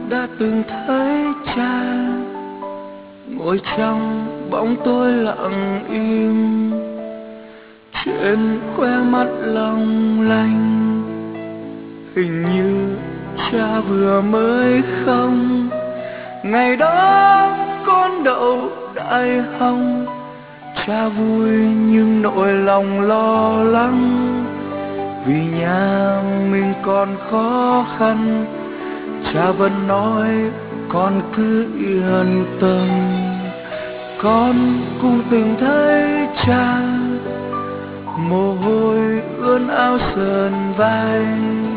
đã từng thấy cha ngồi trong bóng tối lặng im, trên khóe mắt long lanh. Hình như cha vừa mới không, ngày đó con đậu đại hồng. Cha vui nhưng nỗi lòng lo lắng, vì nhà mình còn khó khăn. Cha vẫn nói con cứ yên tâm. Con cũng từng thấy cha mồ hôi ướt áo sờn vai,